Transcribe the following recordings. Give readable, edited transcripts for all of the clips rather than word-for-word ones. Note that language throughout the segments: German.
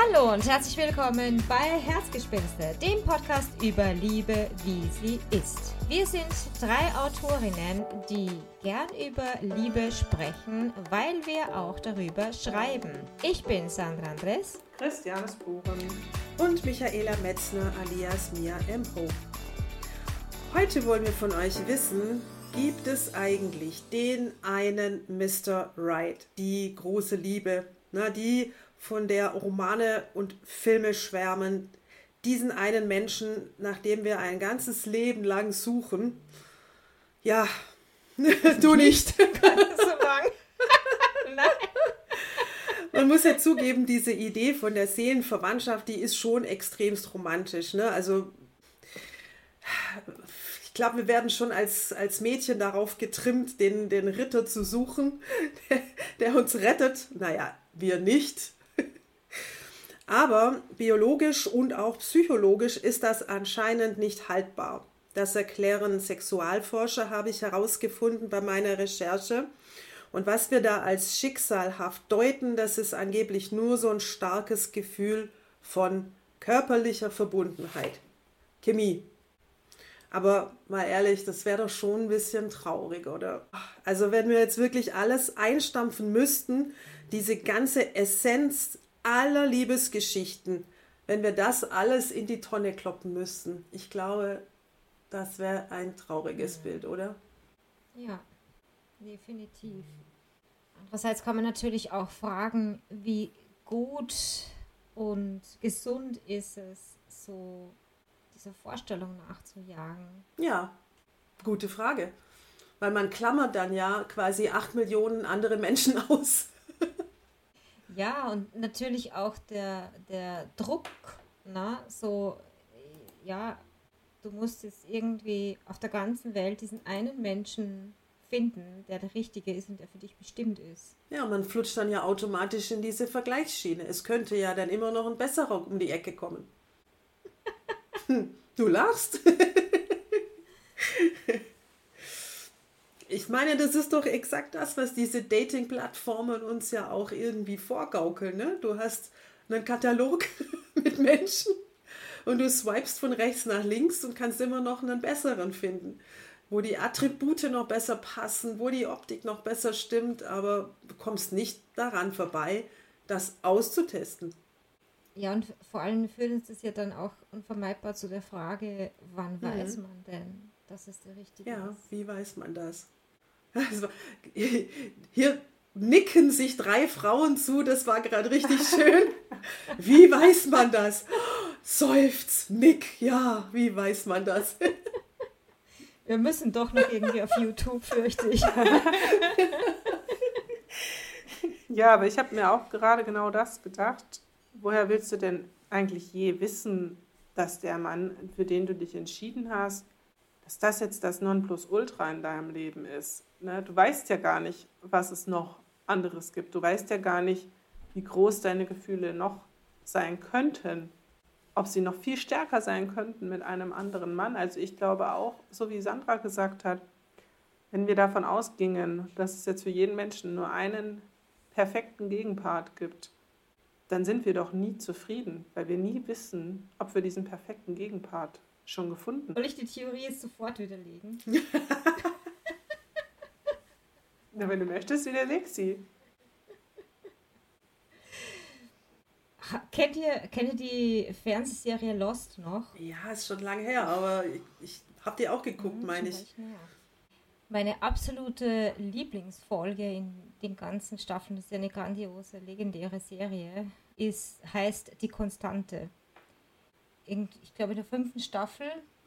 Hallo und herzlich willkommen bei Herzgespinste, dem Podcast über Liebe, wie sie ist. Wir sind 3 Autorinnen, die gern über Liebe sprechen, weil wir auch darüber schreiben. Ich bin Sandra Andres, Christiane Spuren und Michaela Metzner alias Mia M. Hope. Heute wollen wir von euch wissen, gibt es eigentlich den einen Mr. Right, die große Liebe, die von der Romane und Filme schwärmen, diesen einen Menschen, nach dem wir ein ganzes Leben lang suchen. Ja, du nicht. Nein. Man muss ja zugeben, diese Idee von der Seelenverwandtschaft, die ist schon extremst romantisch. Also ich glaube, wir werden schon als Mädchen darauf getrimmt, den Ritter zu suchen, der uns rettet. Naja, wir nicht. Aber biologisch und auch psychologisch ist das anscheinend nicht haltbar. Das erklären Sexualforscher, habe ich herausgefunden bei meiner Recherche. Und was wir da als schicksalhaft deuten, das ist angeblich nur so ein starkes Gefühl von körperlicher Verbundenheit. Chemie. Aber mal ehrlich, das wäre doch schon ein bisschen traurig, oder? Also wenn wir jetzt wirklich alles einstampfen müssten, diese ganze Essenz aller Liebesgeschichten, wenn wir das alles in die Tonne kloppen müssten, ich glaube, das wäre ein trauriges Bild, oder? Ja, definitiv. Andererseits kann man natürlich auch fragen, wie gut und gesund ist es, so dieser Vorstellung nachzujagen. Ja, gute Frage. Weil man klammert dann ja quasi 8 Millionen andere Menschen aus. Ja, und natürlich auch der Druck, du musst jetzt irgendwie auf der ganzen Welt diesen einen Menschen finden, der Richtige ist und der für dich bestimmt ist. Ja, man flutscht dann ja automatisch in diese Vergleichsschiene. Es könnte ja dann immer noch ein besserer um die Ecke kommen. Du lachst. Ich meine, das ist doch exakt das, was diese Dating-Plattformen uns ja auch irgendwie vorgaukeln. Ne? Du hast einen Katalog mit Menschen und du swipest von rechts nach links und kannst immer noch einen besseren finden, wo die Attribute noch besser passen, wo die Optik noch besser stimmt, aber du kommst nicht daran vorbei, das auszutesten. Ja, und vor allem führt uns das ja dann auch unvermeidbar zu der Frage, wann weiß man denn, dass es der Richtige ist? Ja, wie weiß man das? Also, hier nicken sich 3 Frauen zu, das war gerade richtig schön. Wie weiß man das? Seufzt, nick, ja, wie weiß man das? Wir müssen doch noch irgendwie auf YouTube, fürchte ich. Ja, aber ich habe mir auch gerade genau das gedacht. Woher willst du denn eigentlich je wissen, dass der Mann, für den du dich entschieden hast, dass das jetzt das Nonplusultra in deinem Leben ist? Ne? Du weißt ja gar nicht, was es noch anderes gibt. Du weißt ja gar nicht, wie groß deine Gefühle noch sein könnten. Ob sie noch viel stärker sein könnten mit einem anderen Mann. Also ich glaube auch, so wie Sandra gesagt hat, wenn wir davon ausgingen, dass es jetzt für jeden Menschen nur einen perfekten Gegenpart gibt, dann sind wir doch nie zufrieden, weil wir nie wissen, ob wir diesen perfekten Gegenpart schon gefunden haben. Soll ich die Theorie jetzt sofort widerlegen? Na, wenn du möchtest, widerleg sie. Kennt ihr die Fernsehserie Lost noch? Ja, ist schon lange her, aber ich habe die auch geguckt, meine ich. Meine absolute Lieblingsfolge in den ganzen Staffeln, das ist ja eine grandiose, legendäre Serie, heißt Die Konstante. Ich glaube in der 5. Staffel.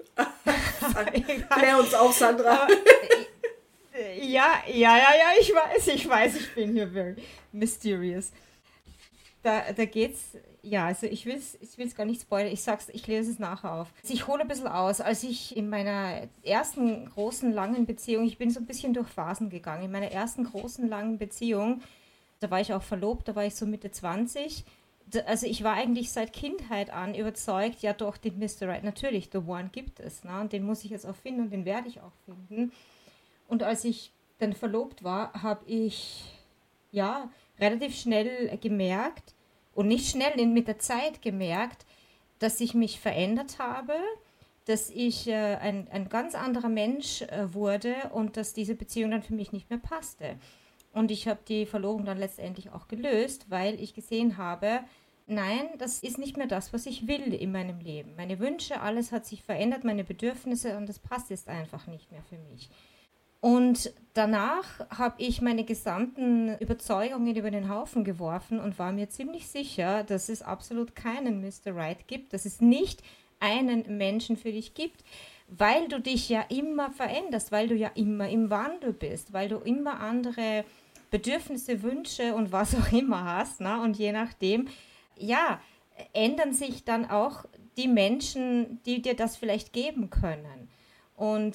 Klär uns auf, Sandra. Ja, ich weiß, ich bin hier very mysterious. Da geht's, ja, also ich will's gar nicht spoilern, ich lese es nachher auf. Ich hole ein bisschen aus, als ich in meiner ersten großen, langen Beziehung, ich bin so ein bisschen durch Phasen gegangen, in meiner ersten großen, langen Beziehung, da war ich auch verlobt, da war ich so Mitte 20, also ich war eigentlich seit Kindheit an überzeugt, ja doch, den Mr. Right, natürlich, the one gibt es, ne? Und den muss ich jetzt auch finden und den werde ich auch finden. Und als ich dann verlobt war, habe ich, ja, relativ schnell gemerkt, und nicht schnell mit der Zeit gemerkt, dass ich mich verändert habe, dass ich ein ganz anderer Mensch wurde und dass diese Beziehung dann für mich nicht mehr passte. Und ich habe die Verlobung dann letztendlich auch gelöst, weil ich gesehen habe, nein, das ist nicht mehr das, was ich will in meinem Leben. Meine Wünsche, alles hat sich verändert, meine Bedürfnisse und das passt jetzt einfach nicht mehr für mich. Und danach habe ich meine gesamten Überzeugungen über den Haufen geworfen und war mir ziemlich sicher, dass es absolut keinen Mr. Right gibt, dass es nicht einen Menschen für dich gibt, weil du dich ja immer veränderst, weil du ja immer im Wandel bist, weil du immer andere Bedürfnisse, Wünsche und was auch immer hast, ne? Und je nachdem, ja, ändern sich dann auch die Menschen, die dir das vielleicht geben können. Und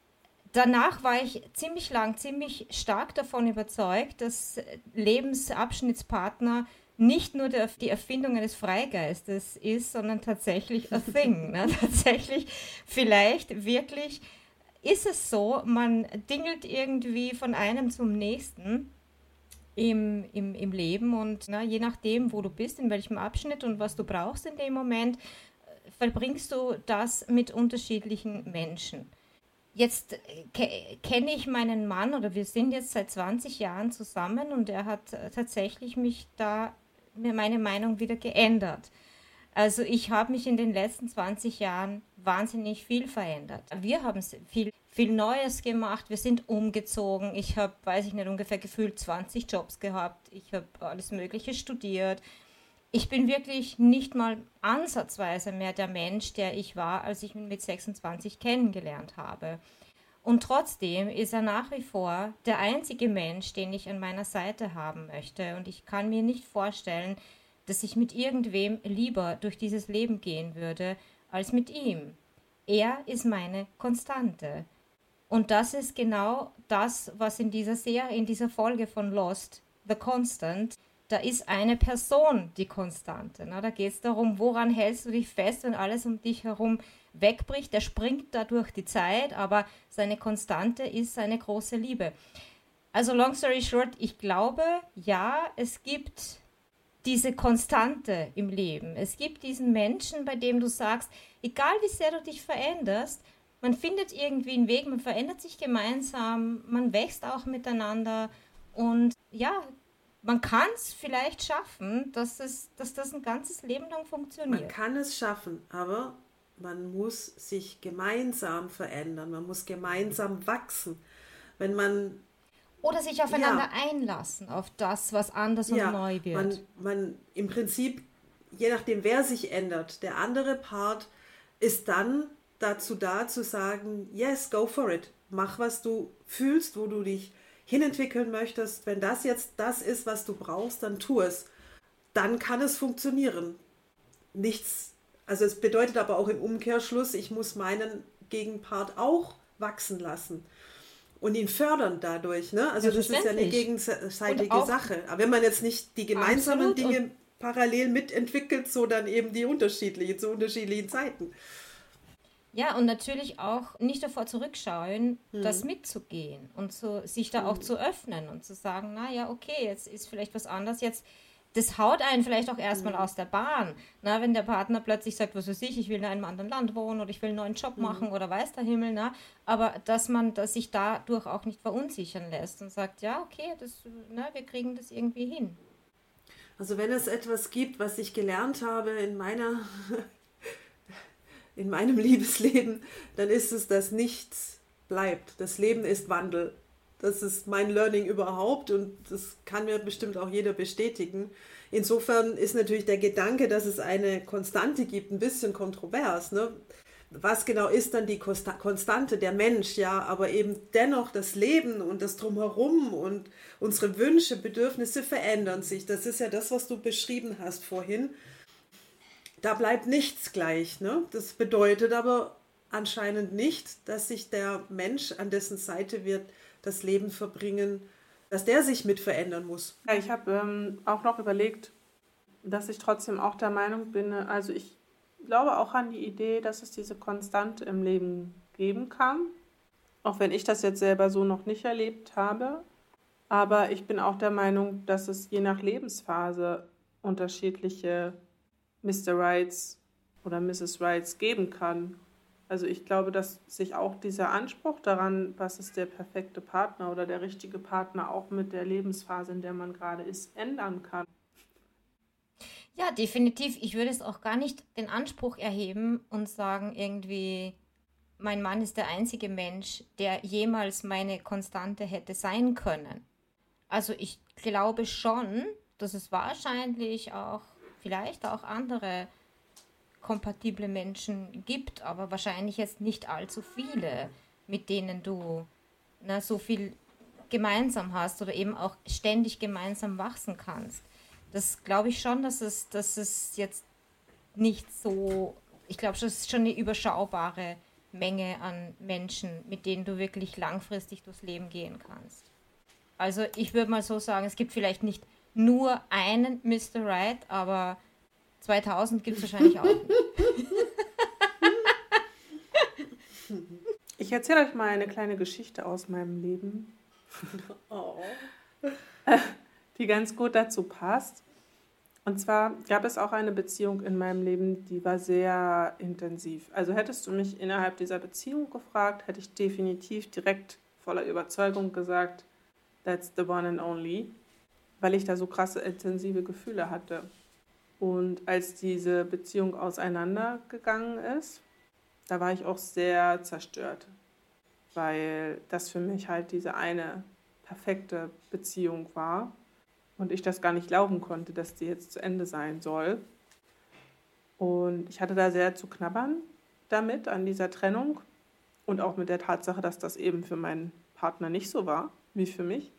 danach war ich ziemlich stark davon überzeugt, dass Lebensabschnittspartner nicht nur die Erfindung eines Freigeistes ist, sondern tatsächlich a thing. Ne? Tatsächlich, vielleicht wirklich ist es so, man dingelt irgendwie von einem zum nächsten im Leben und je nachdem, wo du bist, in welchem Abschnitt und was du brauchst in dem Moment, verbringst du das mit unterschiedlichen Menschen. Jetzt kenne ich meinen Mann oder wir sind jetzt seit 20 Jahren zusammen und er hat tatsächlich mir meine Meinung wieder geändert. Also ich habe mich in den letzten 20 Jahren wahnsinnig viel verändert. Wir haben viel Neues gemacht, wir sind umgezogen. Ich habe, ungefähr gefühlt 20 Jobs gehabt. Ich habe alles Mögliche studiert. Ich bin wirklich nicht mal ansatzweise mehr der Mensch, der ich war, als ich ihn mit 26 kennengelernt habe. Und trotzdem ist er nach wie vor der einzige Mensch, den ich an meiner Seite haben möchte. Und ich kann mir nicht vorstellen, dass ich mit irgendwem lieber durch dieses Leben gehen würde, als mit ihm. Er ist meine Konstante. Und das ist genau das, was in dieser Folge von Lost, The Constant, da ist eine Person die Konstante. Ne? Da geht es darum, woran hältst du dich fest, wenn alles um dich herum wegbricht. Der springt da durch die Zeit, aber seine Konstante ist seine große Liebe. Also long story short, ich glaube, ja, es gibt diese Konstante im Leben. Es gibt diesen Menschen, bei dem du sagst, egal wie sehr du dich veränderst, man findet irgendwie einen Weg, man verändert sich gemeinsam, man wächst auch miteinander und ja, man kann es vielleicht schaffen, dass das ein ganzes Leben lang funktioniert. Man kann es schaffen, aber man muss sich gemeinsam verändern, man muss gemeinsam wachsen. Wenn man oder sich aufeinander einlassen, auf das, was anders und neu wird. Man im Prinzip, je nachdem, wer sich ändert, der andere Part ist dann dazu da, zu sagen, yes, go for it. Mach, was du fühlst, wo du dich hinentwickeln möchtest. Wenn das jetzt das ist, was du brauchst, dann tu es. Dann kann es funktionieren. Also es bedeutet aber auch im Umkehrschluss, ich muss meinen Gegenpart auch wachsen lassen. Und ihn fördern dadurch, ne? Also das ist ja eine gegenseitige Sache. Aber wenn man jetzt nicht die gemeinsamen Dinge parallel mitentwickelt, so dann eben zu unterschiedlichen Zeiten. Ja, und natürlich auch nicht davor zurückschauen, das mitzugehen und sich da auch zu öffnen und zu sagen, naja, okay, jetzt ist vielleicht was anderes, jetzt das haut einen vielleicht auch erstmal aus der Bahn. Na, wenn der Partner plötzlich sagt, was weiß ich will in einem anderen Land wohnen oder ich will einen neuen Job machen oder weiß der Himmel, na, aber dass sich dadurch auch nicht verunsichern lässt und sagt, ja, okay, wir kriegen das irgendwie hin. Also wenn es etwas gibt, was ich gelernt habe in meinem Liebesleben, dann ist es, dass nichts bleibt. Das Leben ist Wandel. Das ist mein Learning überhaupt und das kann mir bestimmt auch jeder bestätigen. Insofern ist natürlich der Gedanke, dass es eine Konstante gibt, ein bisschen kontrovers. Ne? Was genau ist dann die Konstante, der Mensch, ja, aber eben dennoch das Leben und das Drumherum und unsere Wünsche, Bedürfnisse verändern sich. Das ist ja das, was du beschrieben hast vorhin. Da bleibt nichts gleich. Ne? Das bedeutet aber anscheinend nicht, dass sich der Mensch, an dessen Seite wir das Leben verbringen, dass der sich mit verändern muss. Ja, ich habe auch noch überlegt, dass ich trotzdem auch der Meinung bin, also ich glaube auch an die Idee, dass es diese Konstante im Leben geben kann, auch wenn ich das jetzt selber so noch nicht erlebt habe. Aber ich bin auch der Meinung, dass es je nach Lebensphase unterschiedliche Mr. Rights oder Mrs. Rights geben kann. Also ich glaube, dass sich auch dieser Anspruch daran, was ist der perfekte Partner oder der richtige Partner, auch mit der Lebensphase, in der man gerade ist, ändern kann. Ja, definitiv. Ich würde es auch gar nicht den Anspruch erheben und sagen, irgendwie, mein Mann ist der einzige Mensch, der jemals meine Konstante hätte sein können. Also ich glaube schon, dass es wahrscheinlich auch, vielleicht auch andere kompatible Menschen gibt, aber wahrscheinlich jetzt nicht allzu viele, mit denen du so viel gemeinsam hast oder eben auch ständig gemeinsam wachsen kannst. Das glaube ich schon, dass es jetzt nicht so, ich glaube, das ist schon eine überschaubare Menge an Menschen, mit denen du wirklich langfristig durchs Leben gehen kannst. Also ich würde mal so sagen, es gibt vielleicht nicht nur einen Mr. Right, aber 2000 gibt es wahrscheinlich auch nicht. Ich erzähle euch mal eine kleine Geschichte aus meinem Leben, die ganz gut dazu passt. Und zwar gab es auch eine Beziehung in meinem Leben, die war sehr intensiv. Also hättest du mich innerhalb dieser Beziehung gefragt, hätte ich definitiv direkt voller Überzeugung gesagt, that's the one and only, weil ich da so krasse intensive Gefühle hatte. Und als diese Beziehung auseinandergegangen ist, da war ich auch sehr zerstört, weil das für mich halt diese eine perfekte Beziehung war und ich das gar nicht glauben konnte, dass die jetzt zu Ende sein soll. Und ich hatte da sehr zu knabbern damit, an dieser Trennung und auch mit der Tatsache, dass das eben für meinen Partner nicht so war, wie für mich.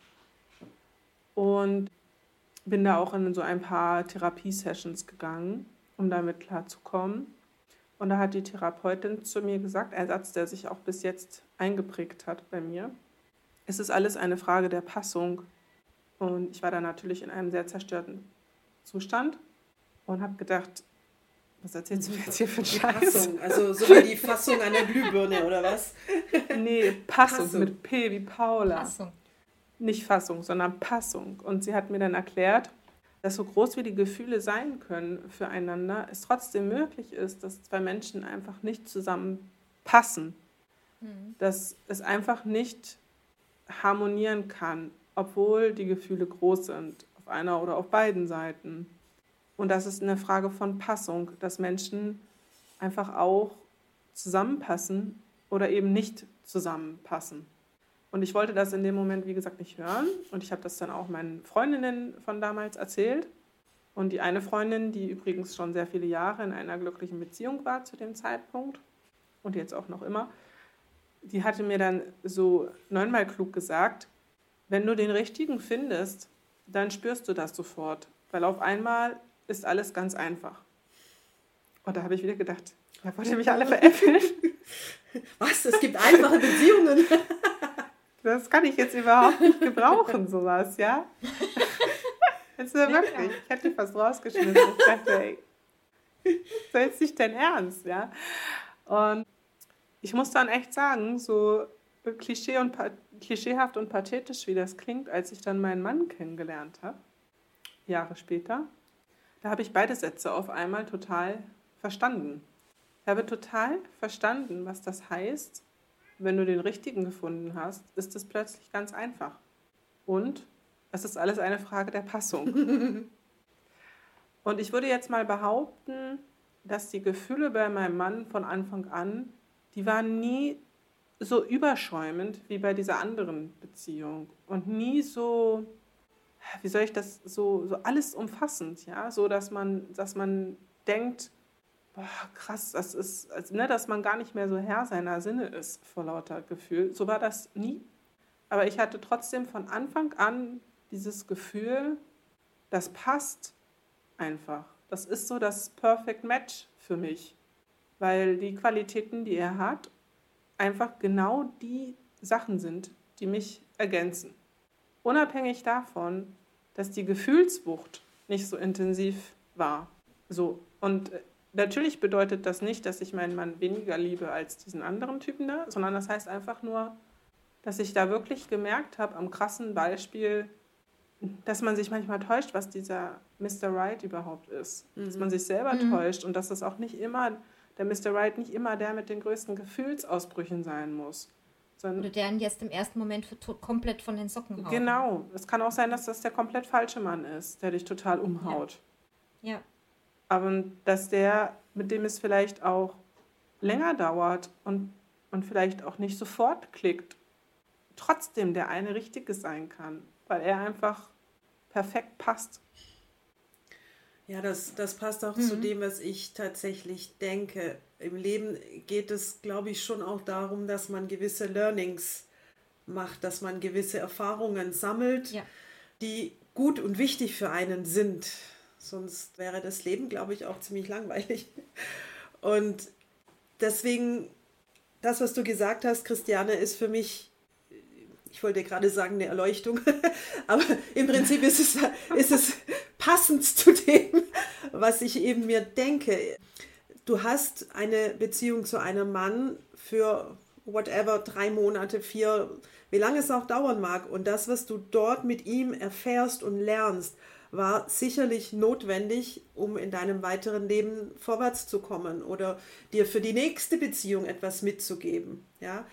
Und bin da auch in so ein paar Therapiesessions gegangen, um damit klarzukommen. Und da hat die Therapeutin zu mir gesagt, ein Satz, der sich auch bis jetzt eingeprägt hat bei mir: Es ist alles eine Frage der Passung. Und ich war da natürlich in einem sehr zerstörten Zustand und habe gedacht, was erzählst du mir jetzt hier für einen Scheiß? Passung, also so wie die Fassung an der Glühbirne, oder was? Nee, Passung. Mit P wie Paula. Passung. Nicht Fassung, sondern Passung. Und sie hat mir dann erklärt, dass so groß wie die Gefühle sein können füreinander, es trotzdem möglich ist, dass zwei Menschen einfach nicht zusammenpassen. Dass es einfach nicht harmonieren kann, obwohl die Gefühle groß sind, auf einer oder auf beiden Seiten. Und das ist eine Frage von Passung, dass Menschen einfach auch zusammenpassen oder eben nicht zusammenpassen. Und ich wollte das in dem Moment, wie gesagt, nicht hören. Und ich habe das dann auch meinen Freundinnen von damals erzählt. Und die eine Freundin, die übrigens schon sehr viele Jahre in einer glücklichen Beziehung war zu dem Zeitpunkt und jetzt auch noch immer, die hatte mir dann so 9-mal klug gesagt, wenn du den Richtigen findest, dann spürst du das sofort. Weil auf einmal ist alles ganz einfach. Und da habe ich wieder gedacht, ja, wollt ihr mich alle veräppeln? Was? Es gibt einfache Beziehungen? Das kann ich jetzt überhaupt nicht gebrauchen, sowas, ja? Jetzt wirklich, ich hätte fast rausgeschmissen. Ich dachte, ey, so jetzt nicht dein Ernst, ja? Und ich muss dann echt sagen, so klischeehaft und pathetisch, wie das klingt, als ich dann meinen Mann kennengelernt habe, Jahre später, da habe ich beide Sätze auf einmal total verstanden. Ich habe total verstanden, was das heißt, wenn du den Richtigen gefunden hast, ist es plötzlich ganz einfach. Und es ist alles eine Frage der Passung. Und ich würde jetzt mal behaupten, dass die Gefühle bei meinem Mann von Anfang an, die waren nie so überschäumend wie bei dieser anderen Beziehung. Und nie so, wie soll ich das, so alles umfassend, ja, so dass man denkt, boah, krass, das ist, also, ne, dass man gar nicht mehr so Herr seiner Sinne ist vor lauter Gefühl. So war das nie. Aber ich hatte trotzdem von Anfang an dieses Gefühl, das passt einfach. Das ist so das Perfect Match für mich, weil die Qualitäten, die er hat, einfach genau die Sachen sind, die mich ergänzen. Unabhängig davon, dass die Gefühlswucht nicht so intensiv war. So. Und natürlich bedeutet das nicht, dass ich meinen Mann weniger liebe als diesen anderen Typen da, sondern das heißt einfach nur, dass ich da wirklich gemerkt habe, am krassen Beispiel, dass man sich manchmal täuscht, was dieser Mr. Right überhaupt ist. Dass man sich selber täuscht und dass das auch nicht immer, der Mr. Right nicht immer der mit den größten Gefühlsausbrüchen sein muss. Oder der ihn jetzt im ersten Moment komplett von den Socken haut. Genau. Es kann auch sein, dass das der komplett falsche Mann ist, der dich total umhaut. Ja. Aber dass der, mit dem es vielleicht auch länger dauert und vielleicht auch nicht sofort klickt, trotzdem der eine Richtige sein kann, weil er einfach perfekt passt. Ja, das passt auch zu dem, was ich tatsächlich denke. Im Leben geht es, glaube ich, schon auch darum, dass man gewisse Learnings macht, dass man gewisse Erfahrungen sammelt, die gut und wichtig für einen sind. Sonst wäre das Leben, glaube ich, auch ziemlich langweilig. Und deswegen, das, was du gesagt hast, Christiane, ist für mich, ich wollte gerade sagen, eine Erleuchtung, aber im Prinzip ist es passend zu dem, was ich eben mir denke. Du hast eine Beziehung zu einem Mann für whatever, 3 Monate, 4, wie lange es auch dauern mag. Und das, was du dort mit ihm erfährst und lernst, war sicherlich notwendig, um in deinem weiteren Leben vorwärts zu kommen oder dir für die nächste Beziehung etwas mitzugeben. Ja,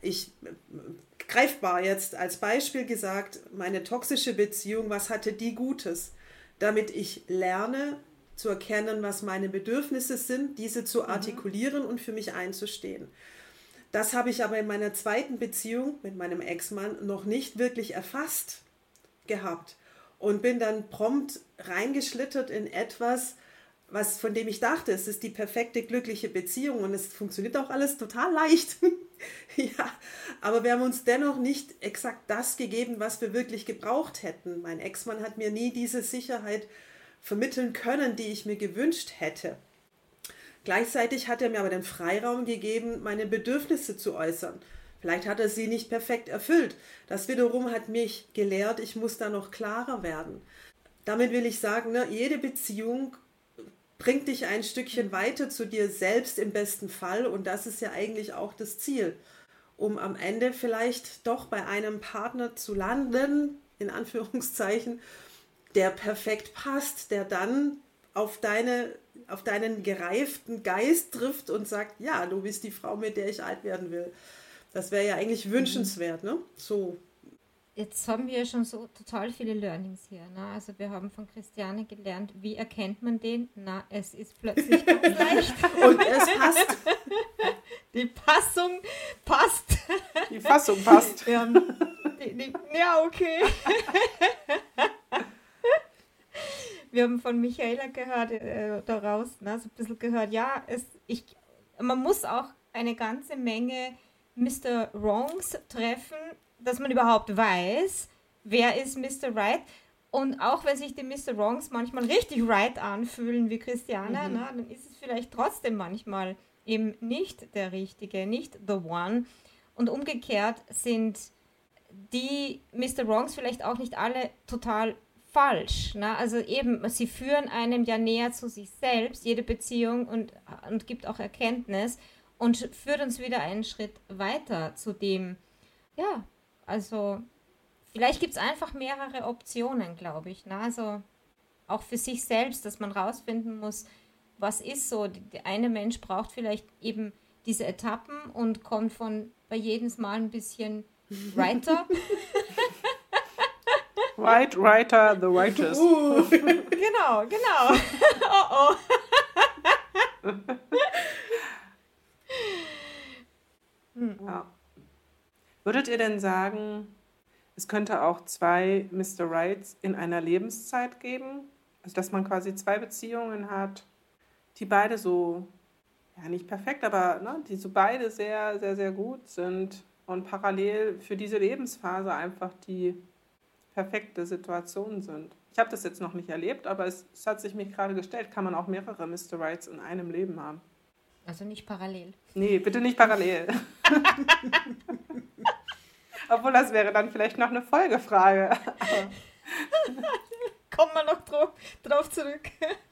greifbar jetzt als Beispiel gesagt, meine toxische Beziehung, was hatte die Gutes? Damit ich lerne zu erkennen, was meine Bedürfnisse sind, diese zu artikulieren und für mich einzustehen. Das habe ich aber in meiner zweiten Beziehung mit meinem Ex-Mann noch nicht wirklich erfasst gehabt und bin dann prompt reingeschlittert in etwas, von dem ich dachte, es ist die perfekte, glückliche Beziehung und es funktioniert auch alles total leicht. Ja, aber wir haben uns dennoch nicht exakt das gegeben, was wir wirklich gebraucht hätten. Mein Ex-Mann hat mir nie diese Sicherheit vermitteln können, die ich mir gewünscht hätte. Gleichzeitig hat er mir aber den Freiraum gegeben, meine Bedürfnisse zu äußern. Vielleicht hat er sie nicht perfekt erfüllt. Das wiederum hat mich gelehrt, ich muss da noch klarer werden. Damit will ich sagen, jede Beziehung bringt dich ein Stückchen weiter zu dir selbst im besten Fall und das ist ja eigentlich auch das Ziel, um am Ende vielleicht doch bei einem Partner zu landen, in Anführungszeichen, der perfekt passt, der dann auf deinen gereiften Geist trifft und sagt, ja, du bist die Frau, mit der ich alt werden will. Das wäre ja eigentlich wünschenswert, ne? So. Jetzt haben wir schon so total viele Learnings hier. Ne? Also wir haben von Christiane gelernt, wie erkennt man den? Na, es ist plötzlich ganz leicht. Und es passt. Die Passung passt. Die Fassung passt. Ja, okay. Wir haben von Michaela gehört, daraus, ne, so ein bisschen gehört, ja, man muss auch eine ganze Menge Mr. Wrongs treffen, dass man überhaupt weiß, wer ist Mr. Right. Und auch wenn sich die Mr. Wrongs manchmal richtig right anfühlen wie Christiana, dann ist es vielleicht trotzdem manchmal eben nicht der Richtige, nicht the one. Und umgekehrt sind die Mr. Wrongs vielleicht auch nicht alle total falsch. Ne? Also eben, sie führen einem ja näher zu sich selbst, jede Beziehung und gibt auch Erkenntnis und führt uns wieder einen Schritt weiter zu dem, ja, also vielleicht gibt es einfach mehrere Optionen, glaube ich. Ne? Also auch für sich selbst, dass man rausfinden muss, was ist so. Der eine Mensch braucht vielleicht eben diese Etappen und kommt bei jedem Mal ein bisschen weiter. Right, Writer, the Righteous. Genau. Oh. Ja. Würdet ihr denn sagen, es könnte auch 2 Mr. Rights in einer Lebenszeit geben? Also dass man quasi 2 Beziehungen hat, die beide so, ja nicht perfekt, aber die so beide sehr, sehr, sehr gut sind und parallel für diese Lebensphase einfach die perfekte Situation sind. Ich habe das jetzt noch nicht erlebt, aber es hat sich mir gerade gestellt, kann man auch mehrere Mr. Rights in einem Leben haben. Also nicht parallel. Nee, bitte nicht parallel. Obwohl, das wäre dann vielleicht noch eine Folgefrage. Kommen wir noch drauf zurück.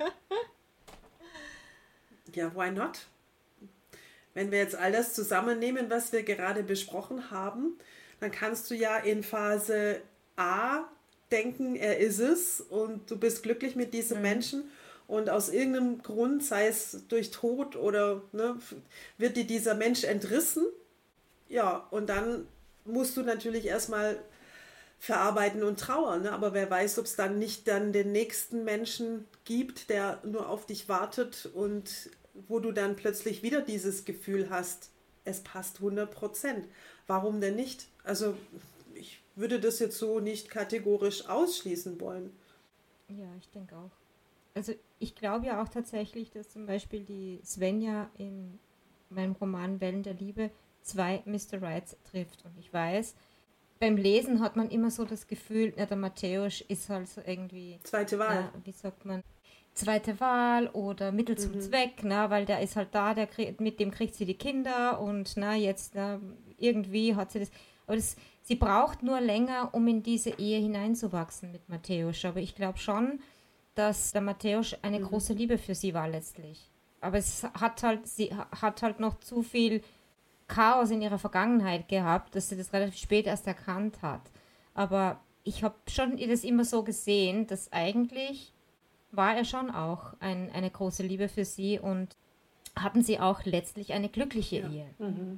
Ja, why not? Wenn wir jetzt all das zusammennehmen, was wir gerade besprochen haben, dann kannst du ja in Phase A denken, er ist es und du bist glücklich mit diesem Menschen und aus irgendeinem Grund, sei es durch Tod oder ne, wird dir dieser Mensch entrissen. Ja, und dann musst du natürlich erstmal verarbeiten und trauern, ne? Aber wer weiß, ob es dann nicht dann den nächsten Menschen gibt, der nur auf dich wartet und wo du dann plötzlich wieder dieses Gefühl hast, es passt 100%. Warum denn nicht? Also ich würde das jetzt so nicht kategorisch ausschließen wollen. Ja, ich denke auch. Also ich glaube ja auch tatsächlich, dass zum Beispiel die Svenja in meinem Roman Wellen der Liebe 2 Mr. Rights trifft. Und ich weiß, beim Lesen hat man immer so das Gefühl, der Matthäus ist halt so irgendwie... Zweite Wahl. Wie sagt man? Zweite Wahl oder Mittel zum Zweck, weil der ist halt da, mit dem kriegt sie die Kinder und jetzt irgendwie hat sie das... Aber sie braucht nur länger, um in diese Ehe hineinzuwachsen mit Matthäus. Aber ich glaube schon, dass der Matthäus eine große Liebe für sie war letztlich. Aber sie hat halt noch zu viel Chaos in ihrer Vergangenheit gehabt, dass sie das relativ spät erst erkannt hat. Aber ich habe schon das immer so gesehen, dass eigentlich war er schon auch eine große Liebe für sie und hatten sie auch letztlich eine glückliche Ehe. Mhm.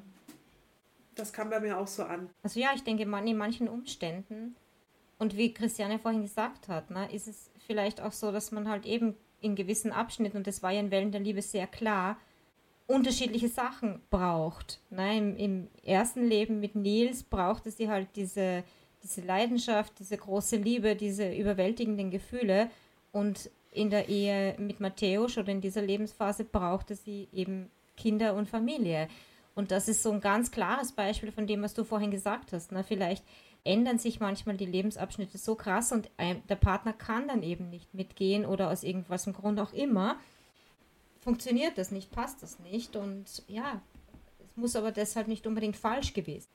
Das kam bei mir auch so an. Also ja, ich denke, in manchen Umständen, und wie Christiane vorhin gesagt hat, ist es vielleicht auch so, dass man halt eben in gewissen Abschnitten, und das war ja in Wellen der Liebe sehr klar, unterschiedliche Sachen braucht. Im ersten Leben mit Nils brauchte sie halt diese Leidenschaft, diese große Liebe, diese überwältigenden Gefühle, und in der Ehe mit Matthäus oder in dieser Lebensphase brauchte sie eben Kinder und Familie. Und das ist so ein ganz klares Beispiel von dem, was du vorhin gesagt hast. Vielleicht ändern sich manchmal die Lebensabschnitte so krass und der Partner kann dann eben nicht mitgehen oder aus irgendwelchem Grund auch immer. Funktioniert das nicht, passt das nicht. Und ja, es muss aber deshalb nicht unbedingt falsch gewesen.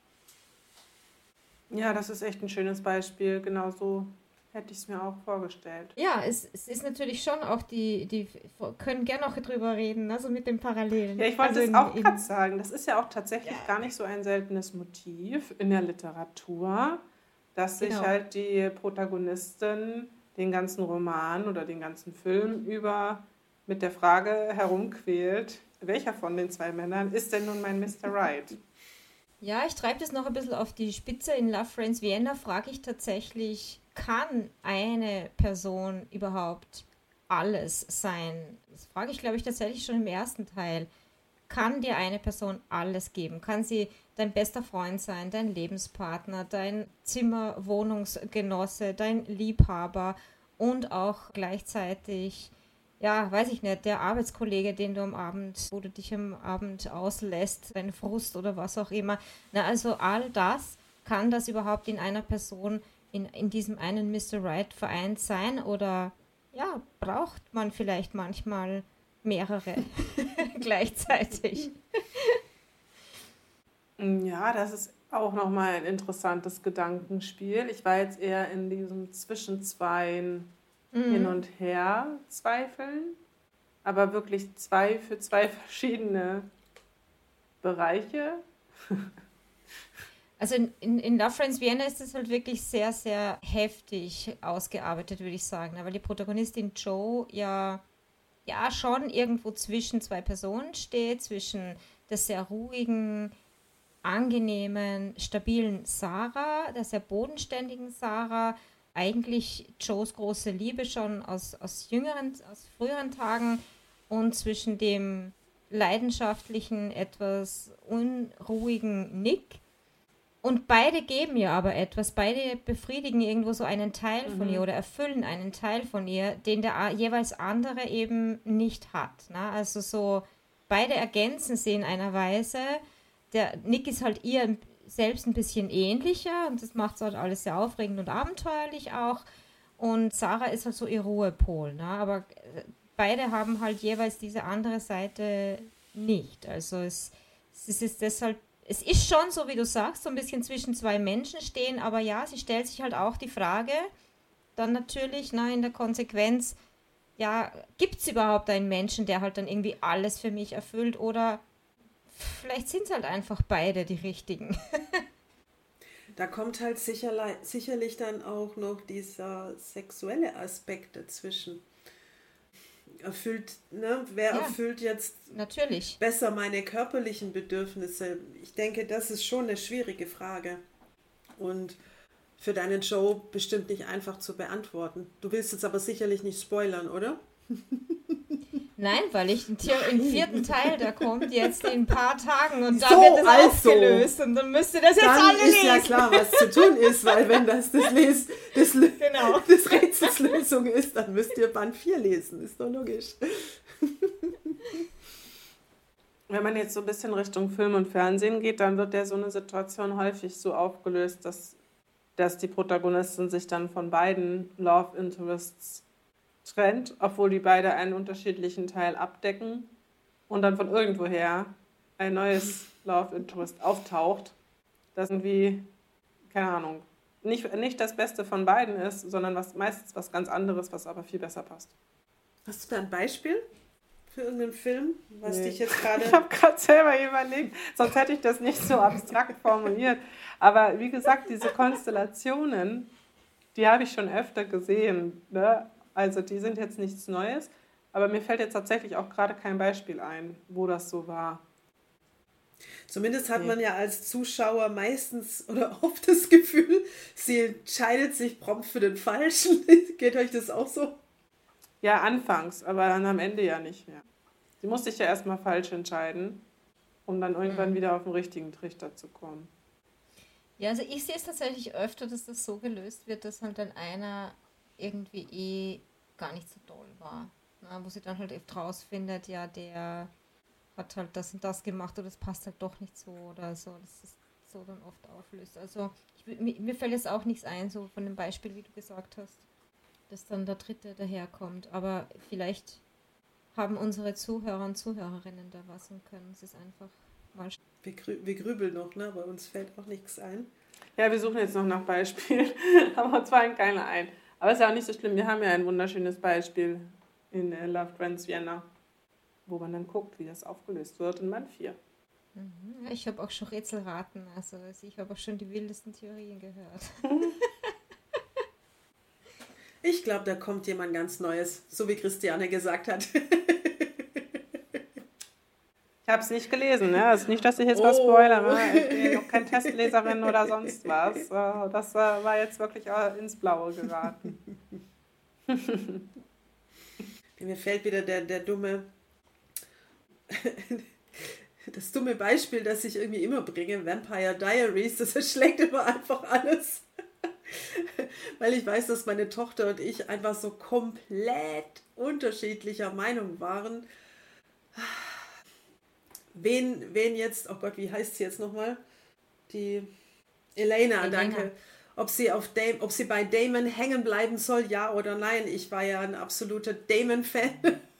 Ja, das ist echt ein schönes Beispiel. Genau so hätte ich es mir auch vorgestellt. Ja, es ist natürlich schon auch die können gerne auch drüber reden, also mit den Parallelen. Ja, ich wollte es auch gerade sagen. Das ist ja auch tatsächlich gar nicht so ein seltenes Motiv in der Literatur, dass sich halt die Protagonistin den ganzen Roman oder den ganzen Film über mit der Frage herumquält, welcher von den zwei Männern ist denn nun mein Mr. Right? Ja, ich treibe das noch ein bisschen auf die Spitze. In Love Friends Vienna frage ich tatsächlich, kann eine Person überhaupt alles sein? Das frage ich, glaube ich, tatsächlich schon im ersten Teil. Kann dir eine Person alles geben? Kann sie dein bester Freund sein, dein Lebenspartner, dein Zimmerwohnungsgenosse, dein Liebhaber und auch gleichzeitig, ja, weiß ich nicht, der Arbeitskollege, den du am Abend, wo du dich am Abend auslässt, dein Frust oder was auch immer. Also all das, kann das überhaupt in einer Person in diesem einen Mr. Right vereint sein oder ja, braucht man vielleicht manchmal mehrere gleichzeitig? Ja, das ist auch nochmal ein interessantes Gedankenspiel. Ich war jetzt eher in diesem zwischen zwei hin und her zweifeln, aber wirklich für zwei verschiedene Bereiche. Also in Love Friends Vienna ist es halt wirklich sehr, sehr heftig ausgearbeitet, würde ich sagen. Weil die Protagonistin Jo ja schon irgendwo zwischen zwei Personen steht, zwischen der sehr ruhigen, angenehmen, stabilen Sarah, der sehr bodenständigen Sarah, eigentlich Joes große Liebe schon aus früheren Tagen und zwischen dem leidenschaftlichen, etwas unruhigen Nick. Und beide geben ihr aber etwas, beide befriedigen irgendwo so einen Teil von ihr oder erfüllen einen Teil von ihr, den der jeweils andere eben nicht hat. Also so, beide ergänzen sie in einer Weise. Der Nick ist halt ihr selbst ein bisschen ähnlicher und das macht es halt alles sehr aufregend und abenteuerlich auch. Und Sarah ist halt so ihr Ruhepol, aber beide haben halt jeweils diese andere Seite nicht. Also es ist deshalb, es ist schon so, wie du sagst, so ein bisschen zwischen zwei Menschen stehen, aber ja, sie stellt sich halt auch die Frage, dann natürlich in der Konsequenz, ja, gibt es überhaupt einen Menschen, der halt dann irgendwie alles für mich erfüllt oder vielleicht sind es halt einfach beide die richtigen. Da kommt halt sicherlich dann auch noch dieser sexuelle Aspekt dazwischen. Wer Ja, erfüllt jetzt natürlich. besser meine körperlichen Bedürfnisse? Ich denke, das ist schon eine schwierige Frage. Und für deine Joe bestimmt nicht einfach zu beantworten. Du willst jetzt aber sicherlich nicht spoilern, oder? Nein, weil im 4. Teil, der kommt jetzt in ein paar Tagen und da So, wird das also. aufgelöst und dann müsst ihr das jetzt Dann alle ist lesen. ja klar, was zu tun ist, weil wenn das Genau. des Rätsels Lösung ist, dann müsst ihr Band 4 lesen. Ist doch logisch. Wenn man jetzt so ein bisschen Richtung Film und Fernsehen geht, dann wird ja so eine Situation häufig so aufgelöst, dass die Protagonistin sich dann von beiden Love Interests trennt, obwohl die beide einen unterschiedlichen Teil abdecken und dann von irgendwoher ein neues Love Interest auftaucht, das irgendwie, keine Ahnung, nicht das Beste von beiden ist, sondern meistens was ganz anderes, was aber viel besser passt. Hast du da ein Beispiel für irgendeinen Film, was Nee. dich jetzt gerade... Ich habe gerade selber überlegt, sonst hätte ich das nicht so abstrakt formuliert. Aber wie gesagt, diese Konstellationen, die habe ich schon öfter gesehen. Ne? Also die sind jetzt nichts Neues, aber mir fällt jetzt tatsächlich auch gerade kein Beispiel ein, wo das so war. Zumindest hat man ja als Zuschauer meistens oder oft das Gefühl, sie entscheidet sich prompt für den Falschen. Geht euch das auch so? Ja, anfangs, aber dann am Ende ja nicht mehr. Sie muss sich ja erstmal falsch entscheiden, um dann irgendwann wieder auf den richtigen Trichter zu kommen. Ja, also ich sehe es tatsächlich öfter, dass das so gelöst wird, dass halt dann einer irgendwie gar nicht so toll war. Na, wo sie dann halt oft rausfindet, ja, der hat halt das und das gemacht oder das passt halt doch nicht so oder so. Das ist so dann oft auflöst. Also mir fällt jetzt auch nichts ein, so von dem Beispiel, wie du gesagt hast, dass dann der Dritte daherkommt. Aber vielleicht haben unsere Zuhörer und Zuhörerinnen da was und können es einfach mal Wir grübeln noch, ne? Bei uns fällt auch nichts ein. Ja, wir suchen jetzt noch nach Beispielen, aber uns fallen keine ein. Aber ist ja auch nicht so schlimm, wir haben ja ein wunderschönes Beispiel in Love Trends Vienna, wo man dann guckt, wie das aufgelöst wird in Band 4. Ja, ich habe auch schon Rätselraten, also ich habe auch schon die wildesten Theorien gehört. Ich glaube, da kommt jemand ganz Neues, so wie Christiane gesagt hat. Ich habe es nicht gelesen, ne? Also nicht, dass ich jetzt was spoilere. Ich bin noch keine Testleserin oder sonst was. Das war jetzt wirklich ins Blaue geraten. Mir fällt wieder das dumme Beispiel, das ich irgendwie immer bringe, Vampire Diaries, das erschlägt immer einfach alles. Weil ich weiß, dass meine Tochter und ich einfach so komplett unterschiedlicher Meinung waren. Wen jetzt, oh Gott, wie heißt sie jetzt nochmal? Die Elena, danke. Ob sie bei Damon hängen bleiben soll, ja oder nein. Ich war ja ein absoluter Damon-Fan.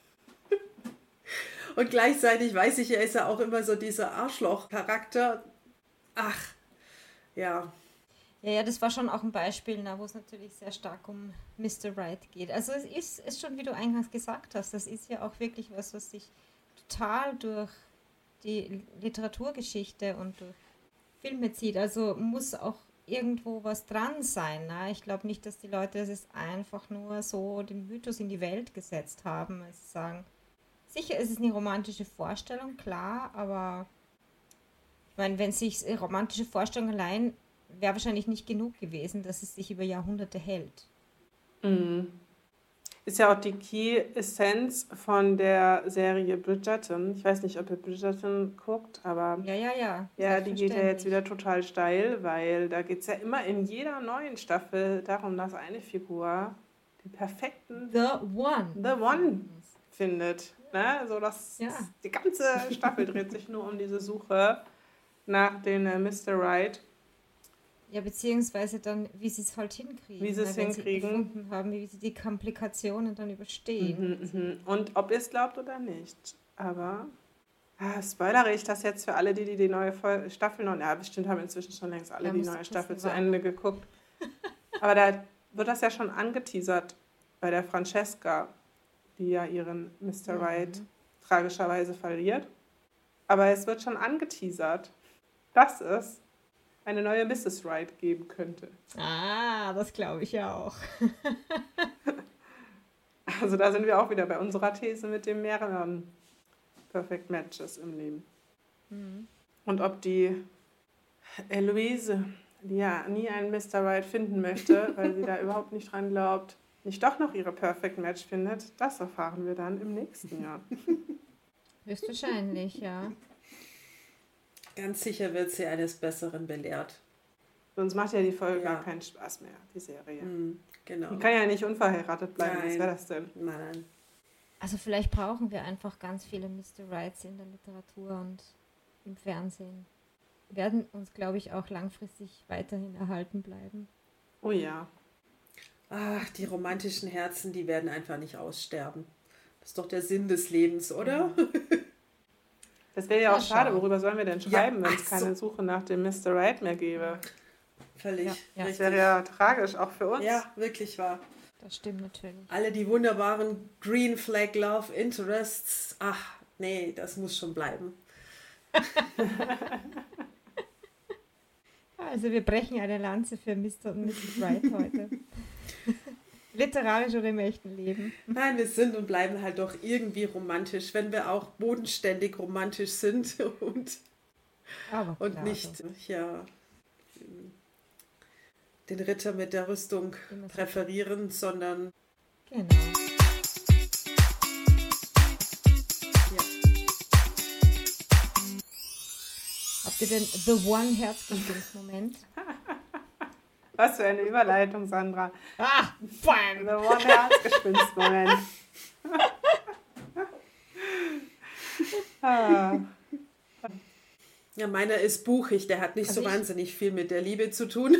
Und gleichzeitig weiß ich, er ist ja auch immer so dieser Arschloch-Charakter. Ach, ja. Ja, das war schon auch ein Beispiel, wo es natürlich sehr stark um Mr. Right geht. Also es ist schon, wie du eingangs gesagt hast, das ist ja auch wirklich was sich total durch die Literaturgeschichte und durch Filme zieht. Also muss auch irgendwo was dran sein. Ne? Ich glaube nicht, dass die Leute es einfach nur so den Mythos in die Welt gesetzt haben. Also sagen, sicher ist es eine romantische Vorstellung, klar, aber ich meine, wenn sich romantische Vorstellung allein wäre wahrscheinlich nicht genug gewesen, dass es sich über Jahrhunderte hält. Mhm. Ist ja auch die Key-Essenz von der Serie Bridgerton. Ich weiß nicht, ob ihr Bridgerton guckt, aber Ja, die geht ja jetzt wieder total steil, weil da geht es ja immer in jeder neuen Staffel darum, dass eine Figur den perfekten The One findet. Ne? So, die ganze Staffel dreht sich nur um diese Suche nach den Mr. Right. Ja, beziehungsweise dann, wie sie es halt hinkriegen. Wie sie es wenn hinkriegen. Sie gefunden haben, wie sie die Komplikationen dann überstehen. Und ob ihr es glaubt oder nicht. Aber spoilere ich das jetzt für alle, die neue Staffel noch... Ja, bestimmt haben inzwischen schon längst alle die neue Staffel zu Ende geguckt. Aber da wird das ja schon angeteasert bei der Francesca, die ja ihren Mr. Right tragischerweise verliert. Aber es wird schon angeteasert, dass es eine neue Mrs. Right geben könnte. Ah, das glaube ich ja auch. Also da sind wir auch wieder bei unserer These mit den mehreren Perfect Matches im Leben. Und ob die Eloise, die ja nie einen Mr. Right finden möchte, weil sie da überhaupt nicht dran glaubt, nicht doch noch ihre Perfect Match findet, das erfahren wir dann im nächsten Jahr. Höchstwahrscheinlich, ja. Ganz sicher wird sie eines Besseren belehrt. Sonst macht ja die Folge gar keinen Spaß mehr, die Serie. Genau. Die kann ja nicht unverheiratet bleiben, was wäre das denn? Nein. Also vielleicht brauchen wir einfach ganz viele Mr. Rights in der Literatur und im Fernsehen. Werden uns, glaube ich, auch langfristig weiterhin erhalten bleiben. Oh ja. Ach, die romantischen Herzen, die werden einfach nicht aussterben. Das ist doch der Sinn des Lebens, oder? Das wäre ja auch schade. Worüber sollen wir denn schreiben, wenn es so. keine Suche nach dem Mr. Right mehr gäbe? Völlig. Ja. Das wäre ja tragisch, auch für uns. Ja, wirklich wahr. Das stimmt natürlich. Alle die wunderbaren Green Flag Love Interests. Ach, nee, das muss schon bleiben. Also wir brechen eine Lanze für Mr. und Mrs. Right heute. Literarisch oder im echten Leben. Nein, wir sind und bleiben halt doch irgendwie romantisch, wenn wir auch bodenständig romantisch sind und Klar, nicht den Ritter mit der Rüstung präferieren, sondern Genau. Habt ihr denn The One Herzgespinst-Moment? Was für eine Überleitung, Sandra. Ah, bam! The One Herzgespinst-Moment. ja, meiner ist buchig, der hat nicht so wahnsinnig viel mit der Liebe zu tun.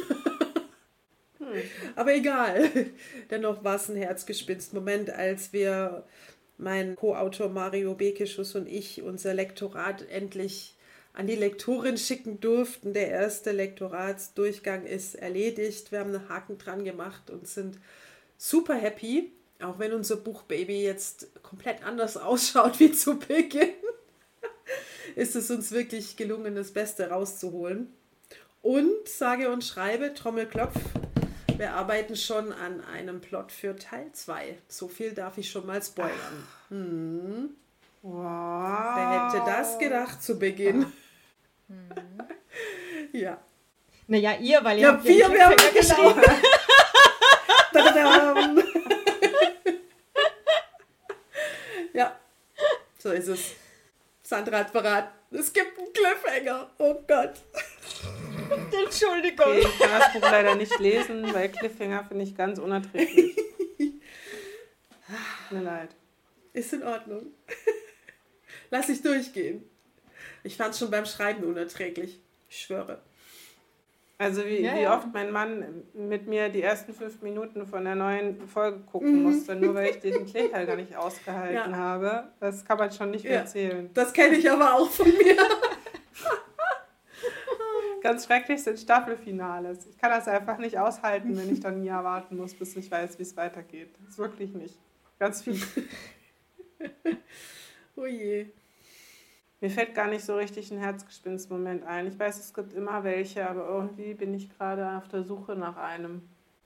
Aber egal. Dennoch war es ein Herzgespinst-Moment, als wir, mein Co-Autor Mario Bekeschuss und ich, unser Lektorat endlich an die Lektorin schicken durften. Der erste Lektoratsdurchgang ist erledigt. Wir haben einen Haken dran gemacht und sind super happy, auch wenn unser Buchbaby jetzt komplett anders ausschaut wie zu Beginn. Ist es uns wirklich gelungen, das Beste rauszuholen. Und sage und schreibe, Trommelklopf, wir arbeiten schon an einem Plot für Teil 2. So viel darf ich schon mal spoilern. Wow. Wer hätte das gedacht zu Beginn? Ja. Naja, ihr, weil ihr Ja, habt wir haben geschrieben. genau. Tadadam. Ja, so ist es. Sandra hat verraten. Es gibt einen Cliffhanger. Oh Gott. Entschuldigung. Okay, ich kann das Buch leider nicht lesen, weil Cliffhanger finde ich ganz unerträglich. Tut mir leid. Ist in Ordnung. Lass ich durchgehen. Ich fand es schon beim Schreiben unerträglich. Ich schwöre. Also wie oft mein Mann mit mir die ersten 5 Minuten von der neuen Folge gucken musste, nur weil ich diesen Cliffhanger nicht ausgehalten habe. Das kann man schon nicht mehr erzählen. Das kenne ich aber auch von mir. Ganz schrecklich sind Staffelfinales. Ich kann das einfach nicht aushalten, wenn ich dann ein Jahr warten muss, bis ich weiß, wie es weitergeht. Das ist wirklich nicht. Ganz viel. Oh je. Mir fällt gar nicht so richtig ein Herzgespinst-Moment ein. Ich weiß, es gibt immer welche, aber irgendwie bin ich gerade auf der Suche nach einem.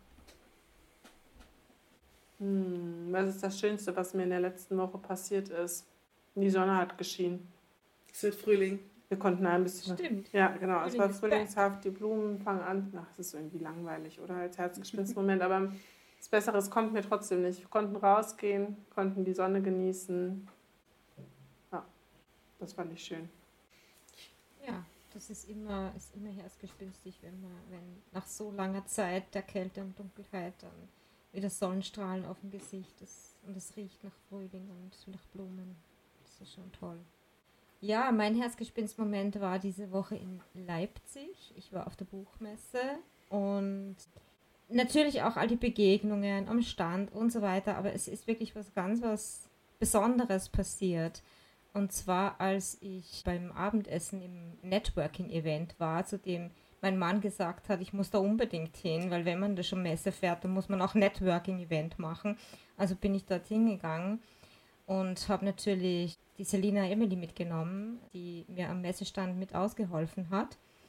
Was ist das Schönste, was mir in der letzten Woche passiert ist? Die Sonne hat geschienen. Es wird Frühling. Wir konnten ein bisschen... Stimmt. Ja, genau. Es war Frühling ist frühlingshaft, die Blumen fangen an. Ach, es ist irgendwie langweilig, oder? Als Herzgespinst-Moment. Aber das Besseres kommt mir trotzdem nicht. Wir konnten rausgehen, konnten die Sonne genießen. Ja, das fand ich schön. Ja, das ist immer herzgespinstig, wenn nach so langer Zeit der Kälte und Dunkelheit dann wieder Sonnenstrahlen auf dem Gesicht ist und es riecht nach Frühling und nach Blumen. Das ist schon toll. Ja, mein Herzgespinst-Moment war diese Woche in Leipzig. Ich war auf der Buchmesse und natürlich auch all die Begegnungen am Stand und so weiter, aber es ist wirklich was Besonderes passiert. Und zwar, als ich beim Abendessen im Networking-Event war, zu dem mein Mann gesagt hat, ich muss da unbedingt hin, weil wenn man da schon Messe fährt, dann muss man auch Networking-Event machen. Also bin ich dort hingegangen und habe natürlich die Selina Emily mitgenommen, die mir am Messestand mit ausgeholfen hat.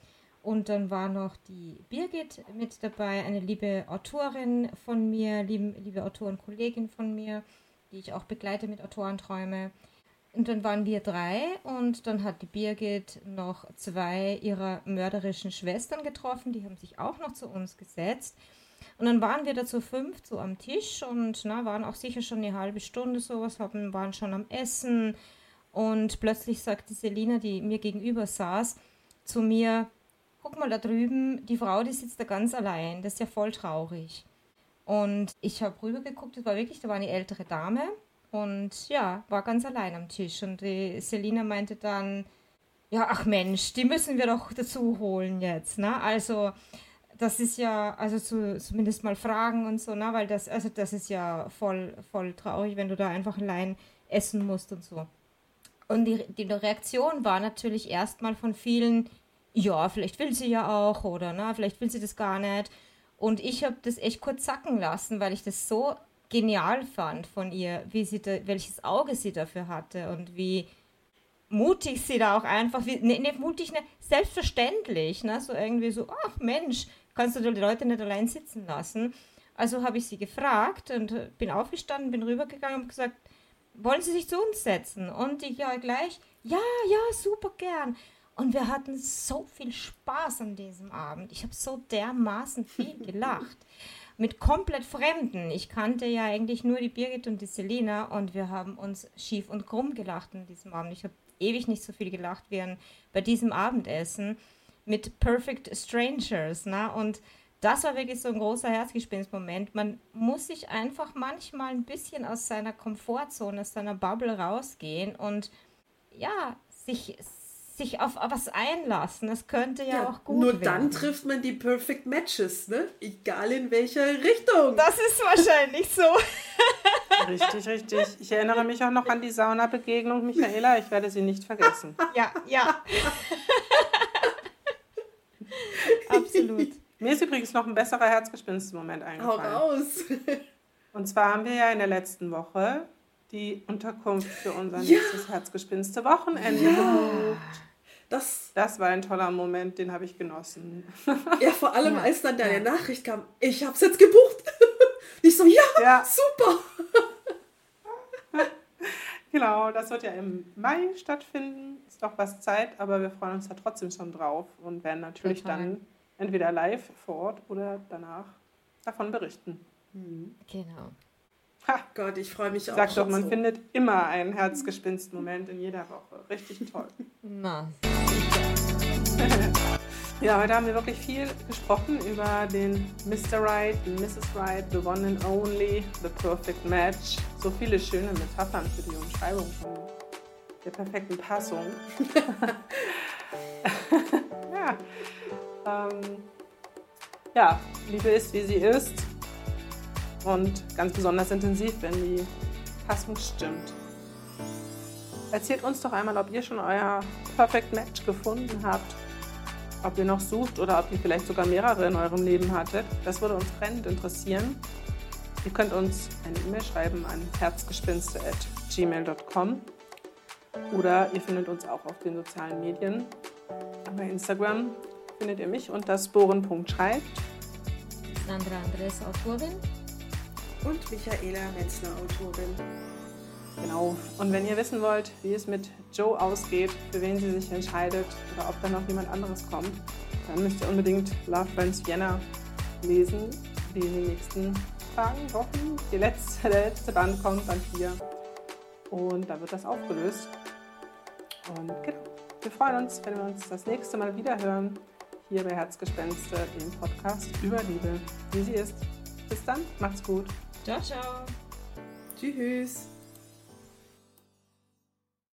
Und dann war noch die Birgit mit dabei, eine liebe Autorin von mir, liebe Autorenkollegin von mir, die ich auch begleite mit Autorenträume. Und dann waren wir 3 und dann hat die Birgit noch 2 ihrer mörderischen Schwestern getroffen, die haben sich auch noch zu uns gesetzt. Und dann waren wir da zu 5 so am Tisch und waren auch sicher schon eine halbe Stunde sowas, waren schon am Essen. Und plötzlich sagte Selina, die mir gegenüber saß, zu mir, guck mal da drüben, die Frau, die sitzt da ganz allein, das ist ja voll traurig. Und ich habe rübergeguckt, da war eine ältere Dame und ja, war ganz allein am Tisch. Und die Selina meinte dann, ja, ach Mensch, die müssen wir doch dazu holen jetzt, ne? Also das ist ja, also zumindest mal fragen und so, ne? Weil das ist ja voll traurig, wenn du da einfach allein essen musst und so. Und die Reaktion war natürlich erstmal von vielen, ja, vielleicht will sie ja auch oder vielleicht will sie das gar nicht. Und ich habe das echt kurz sacken lassen, weil ich das so genial fand von ihr, welches Auge sie dafür hatte und wie mutig sie da auch einfach, selbstverständlich, ne? So irgendwie so, ach Mensch, kannst du die Leute nicht allein sitzen lassen? Also habe ich sie gefragt und bin aufgestanden, bin rübergegangen und gesagt, wollen Sie sich zu uns setzen? Und die ja gleich, ja, super gern. Und wir hatten so viel Spaß an diesem Abend. Ich habe so dermaßen viel gelacht. Mit komplett Fremden. Ich kannte ja eigentlich nur die Birgit und die Selina und wir haben uns schief und krumm gelacht an diesem Abend. Ich habe ewig nicht so viel gelacht wie bei diesem Abendessen mit Perfect Strangers. Ne? Und das war wirklich so ein großer Herzgespinst-Moment. Man muss sich einfach manchmal ein bisschen aus seiner Komfortzone, aus seiner Bubble rausgehen und ja, sich auf was einlassen. Das könnte ja auch gut werden. Nur dann trifft man die Perfect Matches, ne? Egal in welcher Richtung. Das ist wahrscheinlich so. Richtig. Ich erinnere mich auch noch an die Saunabegegnung, Michaela. Ich werde sie nicht vergessen. Ja. Absolut. Mir ist übrigens noch ein besserer Herzgespinst-Moment eingefallen. Hau raus. Und zwar haben wir ja in der letzten Woche die Unterkunft für unser nächstes Herzgespinste-Wochenende gebucht. Das war ein toller Moment, den habe ich genossen. Ja, vor allem als dann deine Nachricht kam, ich habe es jetzt gebucht. Ich so, ja, super. Genau, das wird ja im Mai stattfinden. Ist noch was Zeit, aber wir freuen uns da trotzdem schon drauf und werden natürlich dann entweder live vor Ort oder danach davon berichten. Genau. Ha, Gott, ich freue mich auch. Sag doch, man findet immer einen Herzgespinst-Moment in jeder Woche. Richtig toll. Na. Ja, heute haben wir wirklich viel gesprochen über den Mr. Right, Mrs. Right, the one and only, the perfect match. So viele schöne Metaphern für die Umschreibung von der perfekten Passung. Liebe ist, wie sie ist. Und ganz besonders intensiv, wenn die Passung stimmt. Erzählt uns doch einmal, ob ihr schon euer Perfect Match gefunden habt. Ob ihr noch sucht oder ob ihr vielleicht sogar mehrere in eurem Leben hattet. Das würde uns brennend interessieren. Ihr könnt uns eine E-Mail schreiben an herzgespinste@gmail.com oder ihr findet uns auch auf den sozialen Medien. Bei Instagram findet ihr mich unter sporen.schreibt. Sandra Andres, Autorin. Und Michaela Metzler, Autorin. Genau. Und wenn ihr wissen wollt, wie es mit Jo ausgeht, für wen sie sich entscheidet oder ob da noch jemand anderes kommt, dann müsst ihr unbedingt Love Burns Vienna lesen, die in den nächsten Tagen, Wochen, der letzte Band kommt, Band 4. Und da wird das aufgelöst. Und genau, wir freuen uns, wenn wir uns das nächste Mal wieder hören, hier bei Herzgespenste, dem Podcast über Liebe, wie sie ist. Bis dann, macht's gut. Ciao, ciao. Tschüss.